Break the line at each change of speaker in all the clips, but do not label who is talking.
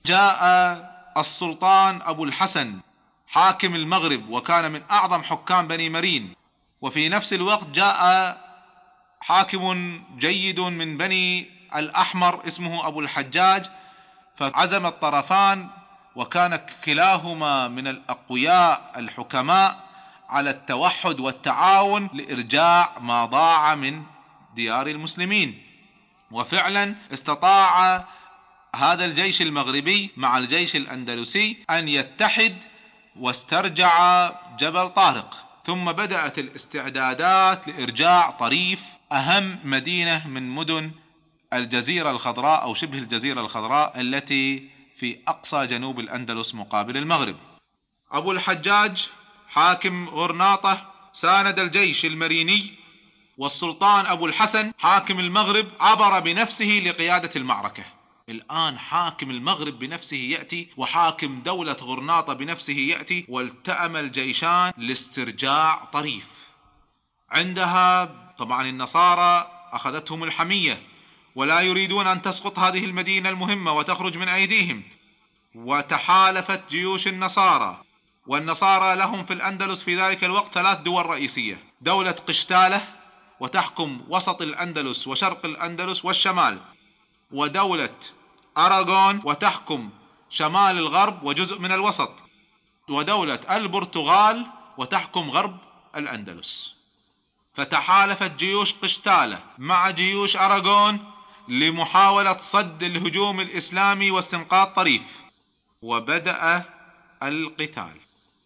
جاء السلطان أبو الحسن حاكم المغرب، وكان من أعظم حكام بني مرين، وفي نفس الوقت جاء حاكم جيد من بني الأحمر اسمه أبو الحجاج، فعزم الطرفان، وكان كلاهما من الأقوياء الحكماء، على التوحد والتعاون لإرجاع ما ضاع من ديار المسلمين. وفعلا استطاع هذا الجيش المغربي مع الجيش الأندلسي أن يتحد واسترجع جبل طارق. ثم بدأت الاستعدادات لإرجاع طريف، أهم مدينة من مدن الجزيرة الخضراء أو شبه الجزيرة الخضراء التي في أقصى جنوب الأندلس مقابل المغرب. أبو الحجاج حاكم غرناطة ساند الجيش المريني، والسلطان أبو الحسن حاكم المغرب عبر بنفسه لقيادة المعركة. الآن حاكم المغرب بنفسه يأتي، وحاكم دولة غرناطة بنفسه يأتي، والتأم الجيشان لاسترجاع طريف. عندها طبعا النصارى أخذتهم الحمية، ولا يريدون أن تسقط هذه المدينة المهمة وتخرج من أيديهم، وتحالفت جيوش النصارى. والنصارى لهم في الأندلس في ذلك الوقت 3 دول رئيسية: دولة قشتالة وتحكم وسط الأندلس وشرق الأندلس والشمال، ودولة أراغون وتحكم شمال الغرب وجزء من الوسط، ودولة البرتغال وتحكم غرب الأندلس. فتحالفت جيوش قشتالة مع جيوش أراغون لمحاولة صد الهجوم الإسلامي واستنقاذ طريف، وبدأ القتال.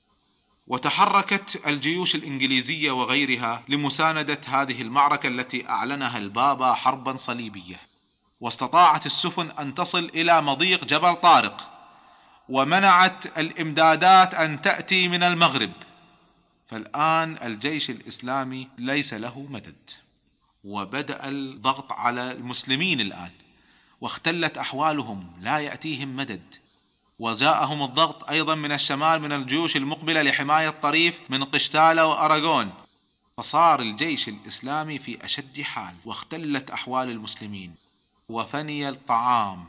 وتحركت الجيوش الإنجليزية وغيرها لمساندة هذه المعركة التي أعلنها البابا حربا صليبية، واستطاعت السفن أن تصل إلى مضيق جبل طارق، ومنعت الإمدادات أن تأتي من المغرب. فالآن الجيش الإسلامي ليس له مدد، وبدأ الضغط على المسلمين الآن، واختلت أحوالهم، لا يأتيهم مدد. وجاءهم الضغط أيضا من الشمال من الجيوش المقبلة لحماية طريف من قشتالة وأراغون. فصار الجيش الإسلامي في أشد حال، واختلت أحوال المسلمين، وفني الطعام،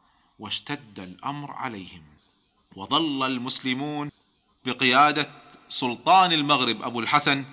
واشتد الأمر عليهم. وظل المسلمون بقيادة سلطان المغرب أبو الحسن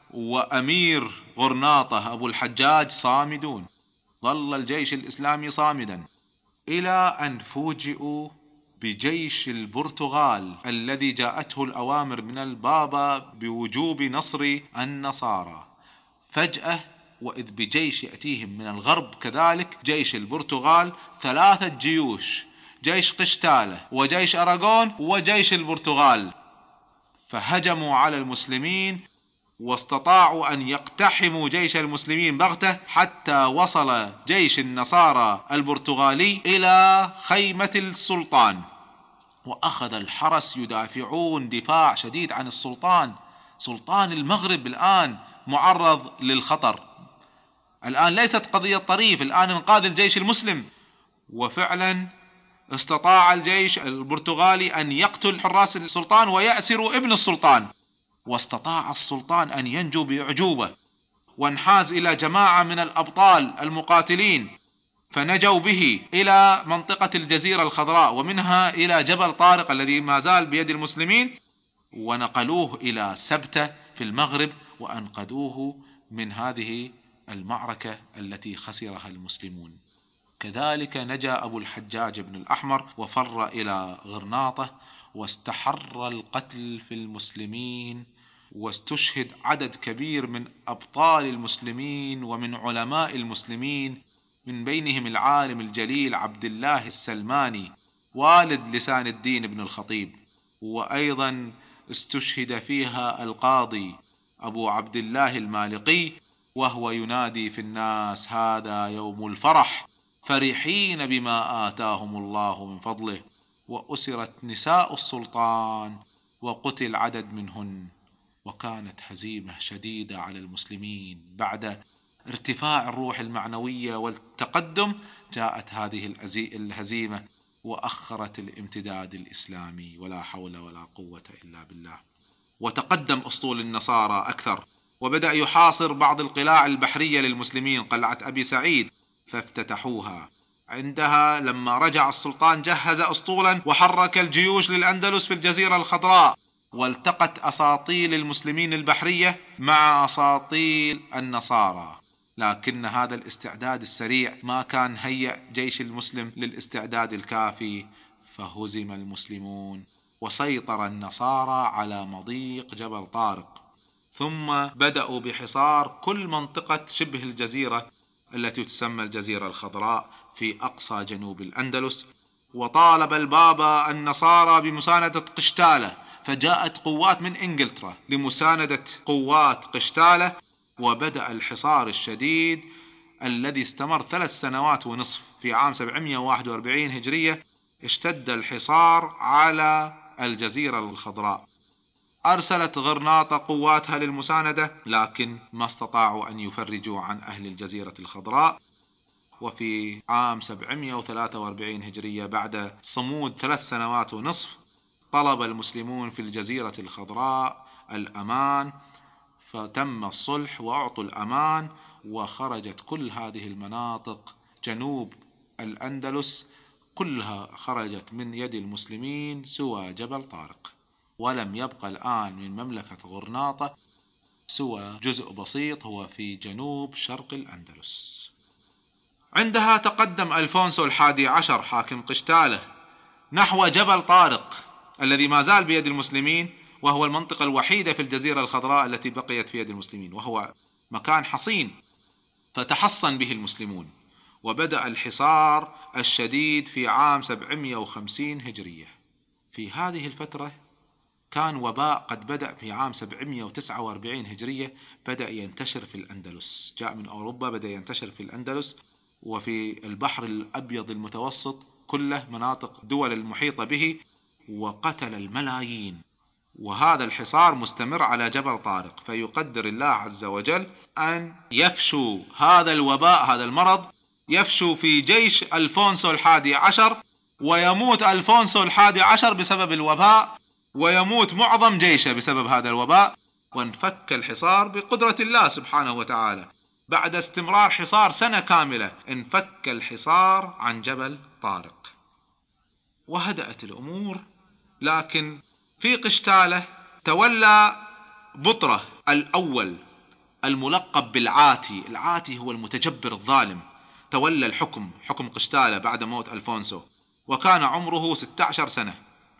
وأمير غرناطة أبو الحجاج صامدون. ظل الجيش الإسلامي صامدا إلى أن فوجئوا بجيش البرتغال الذي جاءته الأوامر من البابا بوجوب نصر النصارى. فجأة وإذ بجيش يأتيهم من الغرب كذلك، جيش البرتغال، 3 جيوش: جيش قشتالة وجيش أراغون وجيش البرتغال. فهجموا على المسلمين، واستطاعوا أن يقتحموا جيش المسلمين بغتة، حتى وصل جيش النصارى البرتغالي إلى خيمة السلطان، وأخذ الحرس يدافعون دفاع شديد عن السلطان. سلطان المغرب الآن معرض للخطر. الآن ليست قضية طريف، الآن انقاذ الجيش المسلم. وفعلا استطاع الجيش البرتغالي أن يقتل حراس السلطان ويأسر ابن السلطان، واستطاع السلطان أن ينجو بأعجوبة، وانحاز إلى جماعة من الأبطال المقاتلين، فنجوا به إلى منطقة الجزيرة الخضراء، ومنها إلى جبل طارق الذي ما زال بيد المسلمين، ونقلوه إلى سبتة في المغرب، وأنقذوه من هذه المعركة التي خسرها المسلمون. كذلك نجا أبو الحجاج بن الأحمر وفر إلى غرناطة، واستحر القتل في المسلمين، واستشهد عدد كبير من أبطال المسلمين ومن علماء المسلمين، من بينهم العالم الجليل عبد الله السلماني والد لسان الدين بن الخطيب. وأيضا استشهد فيها القاضي أبو عبد الله المالقي، وهو ينادي في الناس: هذا يوم الفرح، فرحين بما آتاهم الله من فضله. وأسرت نساء السلطان وقتل عدد منهن، وكانت هزيمة شديدة على المسلمين. بعد ارتفاع الروح المعنوية والتقدم جاءت هذه الهزيمة، وأخرت الامتداد الإسلامي، ولا حول ولا قوة إلا بالله. وتقدم أسطول النصارى أكثر، وبدأ يحاصر بعض القلاع البحرية للمسلمين، قلعة أبي سعيد، فافتتحوها. عندها لما رجع السلطان جهز أسطولا وحرك الجيوش للأندلس في الجزيرة الخضراء، والتقت أساطيل المسلمين البحرية مع أساطيل النصارى، لكن هذا الاستعداد السريع ما كان هيأ جيش المسلم للاستعداد الكافي، فهزم المسلمون وسيطر النصارى على مضيق جبل طارق، ثم بدأوا بحصار كل منطقة شبه الجزيرة التي تسمى الجزيرة الخضراء في أقصى جنوب الأندلس. وطالب البابا النصارى بمساندة قشتالة، فجاءت قوات من إنجلترا لمساندة قوات قشتالة، وبدأ الحصار الشديد الذي استمر 3 سنوات ونصف. في عام 741 هجرية اشتد الحصار على الجزيرة الخضراء. أرسلت غرناطة قواتها للمساندة، لكن ما استطاعوا أن يفرجوا عن أهل الجزيرة الخضراء. وفي عام 743 هجرية بعد صمود 3 سنوات ونصف طلب المسلمون في الجزيرة الخضراء الأمان، فتم الصلح وأعطوا الأمان، وخرجت كل هذه المناطق جنوب الأندلس كلها خرجت من يد المسلمين سوى جبل طارق، ولم يبقى الآن من مملكة غرناطة سوى جزء بسيط هو في جنوب شرق الأندلس. عندها تقدم ألفونسو 11 حاكم قشتالة نحو جبل طارق الذي ما زال بيد المسلمين، وهو المنطقة الوحيدة في الجزيرة الخضراء التي بقيت في يد المسلمين، وهو مكان حصين فتحصن به المسلمون. وبدأ الحصار الشديد في عام 750 هجرية. في هذه الفترة كان وباء قد بدأ في عام 749 هجرية، بدأ ينتشر في الأندلس، جاء من أوروبا بدأ ينتشر في الأندلس وفي البحر الأبيض المتوسط كله، مناطق دول المحيطة به، وقتل الملايين. وهذا الحصار مستمر على جبل طارق، فيقدر الله عز وجل أن يفشو هذا الوباء، هذا المرض يفشو في جيش ألفونسو 11، ويموت ألفونسو 11 بسبب الوباء، ويموت معظم جيشه بسبب هذا الوباء، وانفك الحصار بقدرة الله سبحانه وتعالى. بعد استمرار حصار سنة كاملة انفك الحصار عن جبل طارق وهدأت الأمور. لكن في قشتالة تولى بطرة الأول الملقب بالعاتي، العاتي هو المتجبر الظالم، تولى الحكم، حكم قشتالة بعد موت ألفونسو، وكان عمره 16 سنة.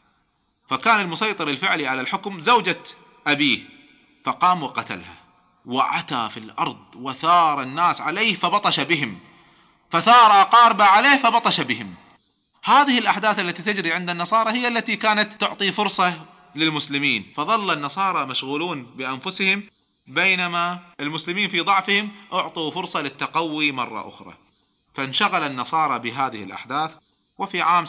فكان المسيطر الفعلي على الحكم زوجة أبيه، فقام وقتلها وعتى في الأرض وثار الناس عليه فبطش بهم، فثار أقاربه عليه فبطش بهم. هذه الأحداث التي تجري عند النصارى هي التي كانت تعطي فرصة للمسلمين، فظل النصارى مشغولون بأنفسهم بينما المسلمين في ضعفهم أعطوا فرصة للتقوي مرة أخرى. فانشغل النصارى بهذه الأحداث. وفي عام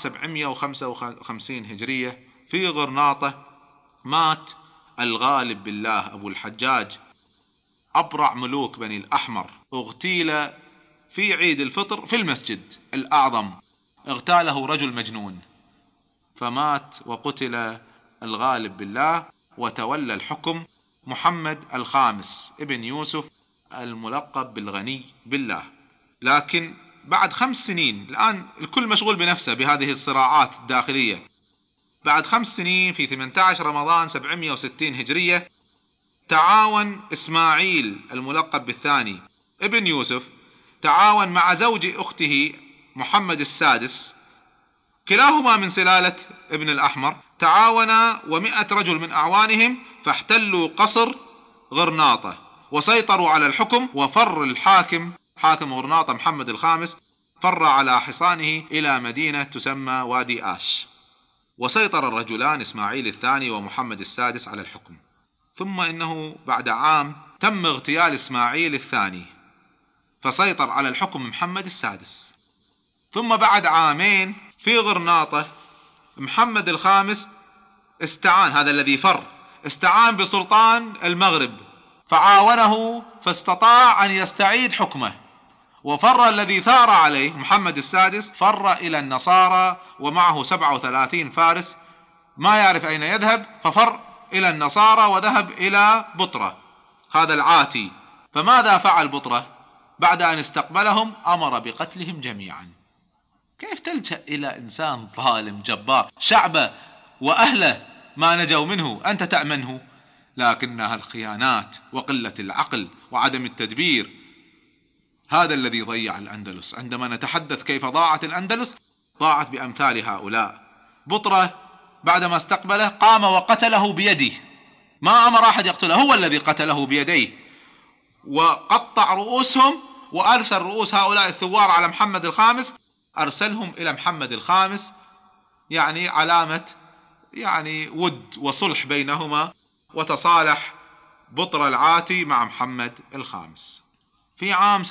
755 هجرية في غرناطة مات الغالب بالله أبو الحجاج أبرع ملوك بني الأحمر، اغتيل في عيد الفطر في المسجد الأعظم، اغتاله رجل مجنون، فمات وقتل الغالب بالله، وتولى الحكم محمد الخامس ابن يوسف الملقب بالغني بالله. لكن بعد 5 سنين، الآن الكل مشغول بنفسه بهذه الصراعات الداخلية، بعد 5 سنين في 18 رمضان 760 هجرية تعاون إسماعيل الملقب بالثاني ابن يوسف، تعاون مع زوج أخته محمد السادس، كلاهما من سلالة ابن الأحمر، تعاونا و100 رجل من أعوانهم فاحتلوا قصر غرناطة وسيطروا على الحكم. وفر الحاكم، حاكم غرناطة محمد الخامس، فر على حصانه إلى مدينة تسمى وادي آش، وسيطر الرجلان إسماعيل الثاني ومحمد السادس على الحكم. ثم إنه بعد عام تم اغتيال إسماعيل الثاني فسيطر على الحكم محمد السادس. ثم بعد عامين في غرناطة محمد الخامس استعان، هذا الذي فر استعان بسلطان المغرب فعاونه، فاستطاع أن يستعيد حكمه. وفر الذي ثار عليه محمد السادس، فر إلى النصارى ومعه 37 فارس، ما يعرف أين يذهب، ففر إلى النصارى وذهب إلى بطرة هذا العاتي. فماذا فعل بطرة؟ بعد أن استقبلهم أمر بقتلهم جميعا، كيف تلجأ إلى إنسان ظالم جبار شعبه وأهله ما نجوا منه أنت تأمنه؟ لكنها الخيانات وقلة العقل وعدم التدبير هذا الذي ضيع الأندلس. عندما نتحدث كيف ضاعت الأندلس، ضاعت بأمثال هؤلاء. بطرة بعدما استقبله قام وقتله بيده، ما أمر أحد يقتله، هو الذي قتله بيديه وقطع رؤوسهم، وأرسل رؤوس هؤلاء الثوار على محمد الخامس، أرسلهم إلى محمد الخامس، يعني علامة يعني ود وصلح بينهما، وتصالح بطرة العاتي مع محمد الخامس. في عام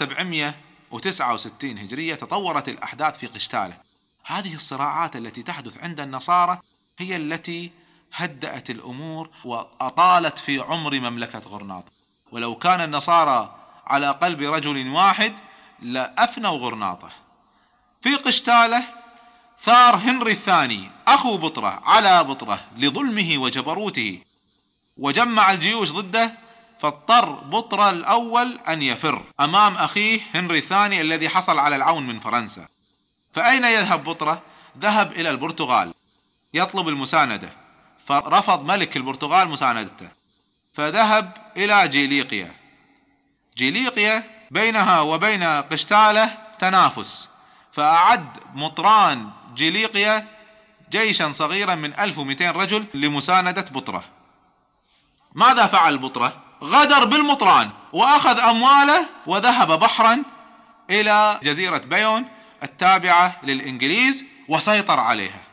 769 هجرية تطورت الأحداث في قشتالة. هذه الصراعات التي تحدث عند النصارى هي التي هدأت الأمور وأطالت في عمر مملكة غرناطة. ولو كان النصارى على قلب رجل واحد لأفنوا غرناطة. في قشتالة ثار هنري الثاني أخو بطرة على بطرة لظلمه وجبروته، وجمع الجيوش ضده، فاضطر بطرة الأول أن يفر أمام أخيه هنري الثاني الذي حصل على العون من فرنسا. فأين يذهب بطرة؟ ذهب إلى البرتغال يطلب المساندة، فرفض ملك البرتغال مساندته، فذهب إلى جيليقيا. جيليقيا بينها وبين قشتالة تنافس، فأعد مطران جيليقيا جيشا صغيرا من 1200 رجل لمساندة بطرة. ماذا فعل بطرة؟ غدر بالمطران وأخذ أمواله وذهب بحرا إلى جزيرة بيون التابعة للإنجليز وسيطر عليها.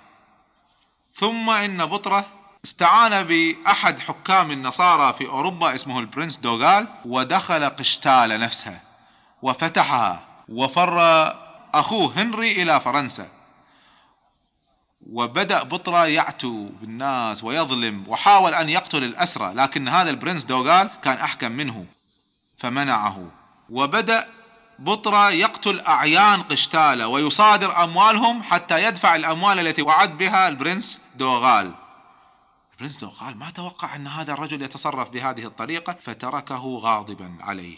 ثم إن بطرة استعان بأحد حكام النصارى في أوروبا اسمه البرنس دوغال، ودخل قشتالة نفسها وفتحها، وفر أخوه هنري إلى فرنسا. وبدأ بطرة يعتو بالناس ويظلم، وحاول أن يقتل الأسرى، لكن هذا البرنس دوغال كان أحكم منه فمنعه. وبدأ بطرة يقتل أعيان قشتالة ويصادر أموالهم حتى يدفع الأموال التي وعد بها البرنس دوغال. البرنس دوغال ما توقع أن هذا الرجل يتصرف بهذه الطريقة، فتركه غاضبا عليه.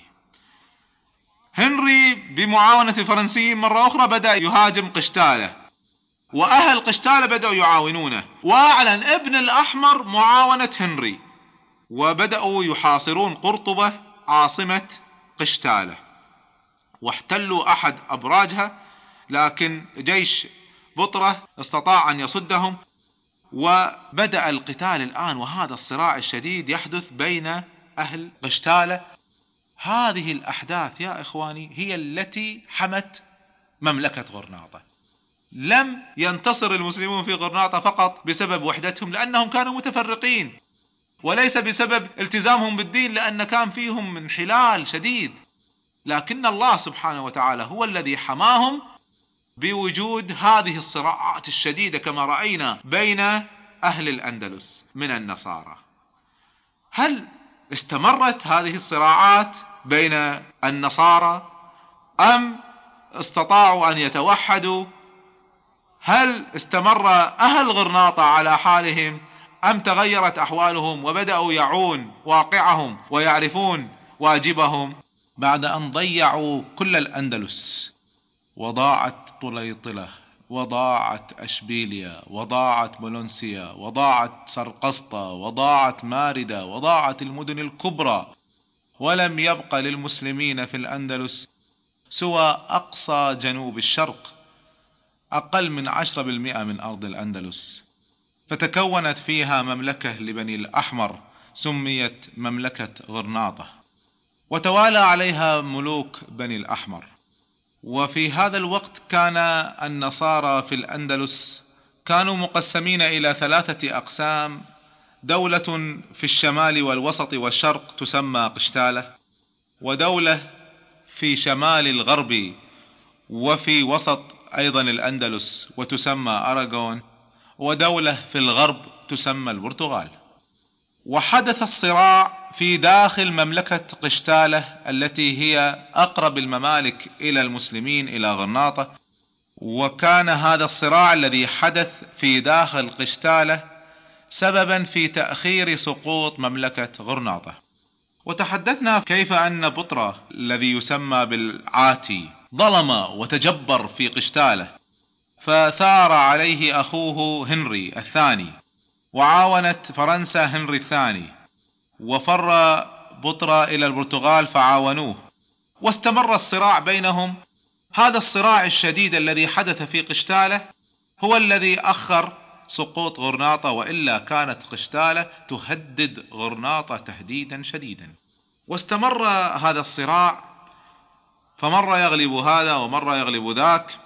هنري بمعاونة الفرنسيين مرة أخرى بدأ يهاجم قشتالة، وأهل قشتالة بدأوا يعاونونه، وأعلن ابن الأحمر معاونة هنري، وبدأوا يحاصرون قرطبة عاصمة قشتالة، واحتلوا أحد أبراجها، لكن جيش بطرة استطاع أن يصدهم. وبدأ القتال الآن، وهذا الصراع الشديد يحدث بين أهل قشتالة. هذه الأحداث يا إخواني هي التي حمت مملكة غرناطة. لم ينتصر المسلمون في غرناطة فقط بسبب وحدتهم لأنهم كانوا متفرقين، وليس بسبب التزامهم بالدين لأن كان فيهم انحلال شديد، لكن الله سبحانه وتعالى هو الذي حماهم بوجود هذه الصراعات الشديدة كما رأينا بين أهل الأندلس من النصارى. هل استمرت هذه الصراعات بين النصارى أم استطاعوا أن يتوحدوا؟ هل استمر أهل غرناطة على حالهم أم تغيرت أحوالهم وبدأوا يعون واقعهم ويعرفون واجبهم؟ بعد أن ضيعوا كل الأندلس، وضاعت طليطلة، وضاعت أشبيليا، وضاعت بولونسيا، وضاعت سرقسطة، وضاعت ماردة، وضاعت المدن الكبرى، ولم يبق للمسلمين في الأندلس سوى أقصى جنوب الشرق، أقل من 10% من أرض الأندلس، فتكونت فيها مملكة لبني الأحمر سميت مملكة غرناطة، وتوالى عليها ملوك بني الأحمر. وفي هذا الوقت كان النصارى في الأندلس كانوا مقسمين إلى 3 أقسام: دولة في الشمال والوسط والشرق تسمى قشتالة، ودولة في شمال الغرب وفي وسط أيضا الأندلس وتسمى أراغون، ودولة في الغرب تسمى البرتغال. وحدث الصراع في داخل مملكة قشتالة التي هي أقرب الممالك إلى المسلمين إلى غرناطة، وكان هذا الصراع الذي حدث في داخل قشتالة سببا في تأخير سقوط مملكة غرناطة. وتحدثنا كيف أن بطرة الذي يسمى بالعاتي ظلم وتجبر في قشتالة، فثار عليه أخوه هنري الثاني، وعاونت فرنسا هنري الثاني، وفر بطرة إلى البرتغال فعاونوه، واستمر الصراع بينهم. هذا الصراع الشديد الذي حدث في قشتالة هو الذي أخر سقوط غرناطة، وإلا كانت قشتالة تهدد غرناطة تهديدا شديدا. واستمر هذا الصراع، فمرة يغلب هذا ومرة يغلب ذاك،